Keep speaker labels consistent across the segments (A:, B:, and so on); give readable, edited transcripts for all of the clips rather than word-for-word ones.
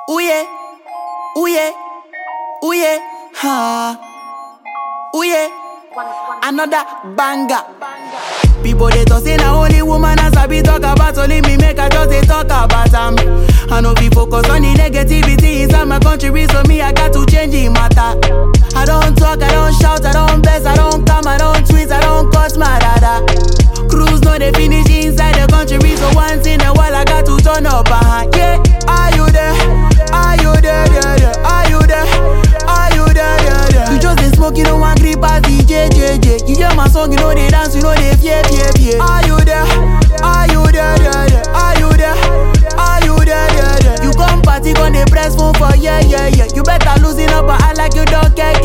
A: Ooh yeah, ooh yeah, ooh yeah, ha. Ooh yeah, another banger. People they talk say na only woman as I be talk about. Only me make I just they talk about them. I know we focus on the negativity inside my country, so me I got to change the matter. I don't talk, I don't shout, I don't bless, I don't come, I don't tweet, I don't cuss my dada. Cruise no they finish inside the country, so once in a while I got to turn up. Yeah, are you there? Are you there? Yeah, yeah. Are you there? Are you there? Yeah, yeah. You just they smoke, you don't want grip as DJ. You hear my song, you know they dance, you know they fear. Are you there? Are you there? Yeah, yeah. Are you there? Are you there? Yeah, yeah. You come party, gon' they press phone for yeah. You better losing up, but I like you don't care.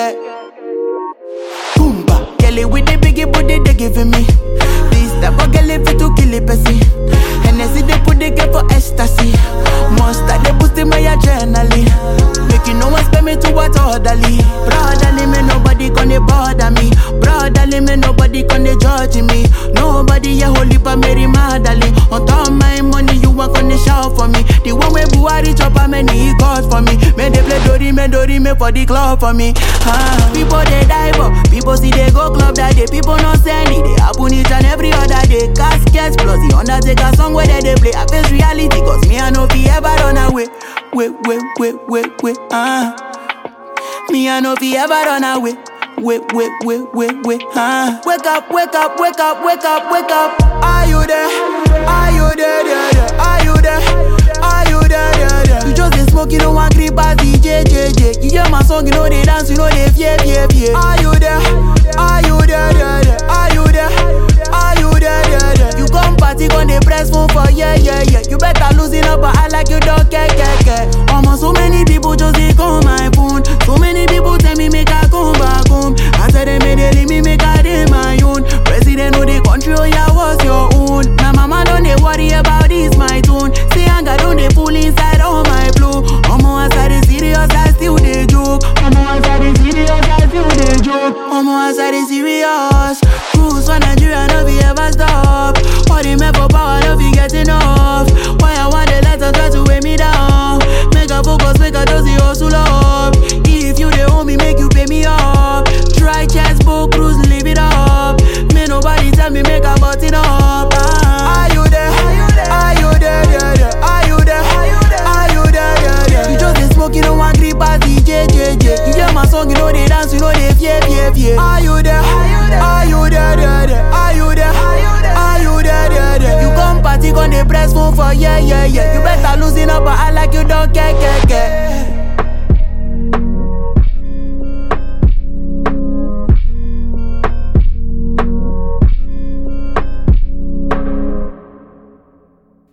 A: Boomba, girl it with the biggie booty they giving me. This type of girl if it to kill it, pussy. And I see they put the girl for ecstasy. Monster they boosting my adrenaline. Making no one spend me to what orderly. Brotherly me nobody gonna bother me. Brotherly me nobody gonna judge me. Nobody ya holy pa Mary Magdalene. On top of my money you want gonna shout for me. The one way Buhari chop a many God for me. Me they play Dori me for the club for me. People they die but people see they go club that day. People not send it. They happen each and every other day. Caskets plus the Undertaker song where they play. I face reality cause me I know fi ever run away. Wait. Me I know fi ever run away. Wait. Wake up. Are you there? Are you there? Yeah. Are you there? Are you there? Yeah. You just they smoke, you don't want grip as DJ. You hear my song, you know they dance, you know they fear. Are you there? Are you there? Yeah. Are you there? Are you there? Yeah. You come party, gon' they press phone for yeah. You better losing up, but I like you don't care. Almost so many people just they call my phone. So many people tell me make I come back home. I tell them they leave me make